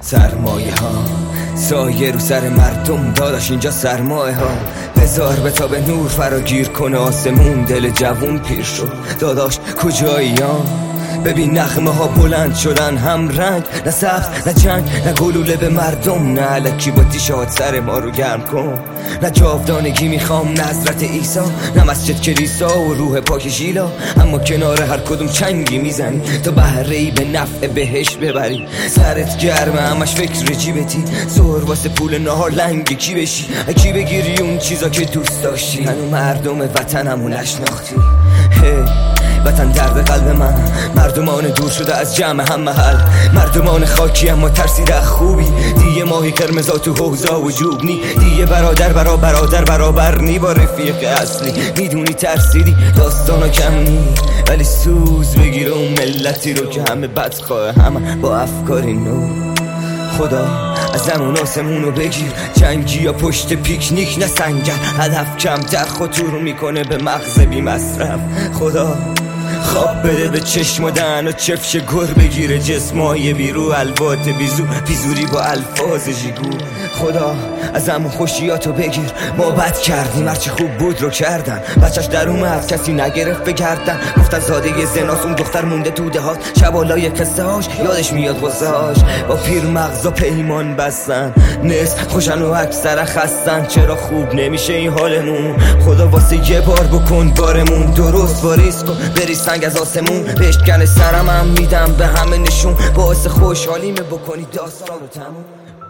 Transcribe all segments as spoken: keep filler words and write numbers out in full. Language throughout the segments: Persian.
سرمایه ها سایه رو سر مردم داداش، اینجا سرمایه ها. بذار به تا به نور فراگیر کنه آسمون، دل جوون پیر شد داداش کجایی ها؟ ببین نغمه ها بلند شدن، هم رنگ نه سبز نه جنگ نه گلوله به مردم، نه الکی با تیشات سر ما رو گرم کن. نه جاودانگی میخوام نه حضرت عیسی، نه مسجد کلیسا و روح پاک ژیلا، اما کنار هر کدوم چنگی میزنی تا بهره‌ای به نفع بهشت ببری. سرت گرمه همش فکر جیبتی، زور واسه پول نهار لنگ کی بشی، کی بگیری اون چیزا که دوست داشتی. هنو مردم وطنمو نشناختی. hey. وطن درد قلب من، مردمان دور شده از جمع هم محل، مردمان خاکی اما ترسیده خوبی. دیگه ماهی قرمزا تو حوضا و جوب نی، دیگه برادر برا برادر برابر نی با رفیق اصلی. میدونی ترسیدی داستانا کم نی، ولی سوز بگیر اون ملتی رو که همه بدخواه، همه با افکاری نو. خدا از همون آسمونو بگیر، جنگی یا پشت پیکنیک نه سنگر، هدف کمتر خطور میکنه به مغز بی مصرف. خدا خواب بده به چشم و دهن و چفش گر بگیره جسمای بیرو، الوات بیزو پیزوری با الفاظ جیگو. خدا از همون خوشیاتو بگیر، ما بد کردیم هرچی خوب بود رو کردن، بچهش در اومد کسی نگرفت بگردن، گفتن زاده زناس اون دختر مونده تو دهات، شبالای قصه هاش یادش میاد غصه هاش، با پیر مغزا پیمان بستن، نصف خوشن و اکثر خستن. چرا خوب نمیشه این حالمون؟ خدا واسه یه بار بکن بارمون، درست واریز کن بری سنگ از آسمون، بشکن سرم هم میدم به همه نشون، باعث خوشحالیمه بکنی داستان رو تموم.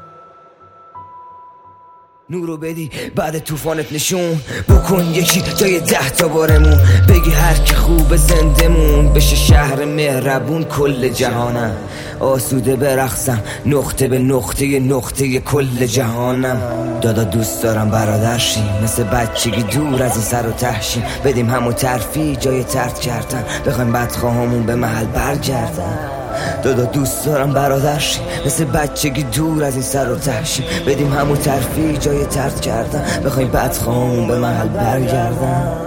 نورو بدی بعد طوفانت نشون، بکن یکی جای ده تا بارمون، بگی هر کی خوب زندمون بشه شهر مهربون کل جهانم. آسوده برقصم نقطه به نقطه نقطه کل جهانم. دادا دوست دارم برادرشیم، مثل بچگی دور از این سر و تهشیم، بدیم همو ترفی جای ترد کردن، بخوایم بدخواهامون به محل برگردن. دادا دوست دارم برادرشیم، مثل بچگی دور از این سر و تهشیم، بدیم همو ترفی جای ترد کردن، بخوایم بدخواهامون به محل برگردن.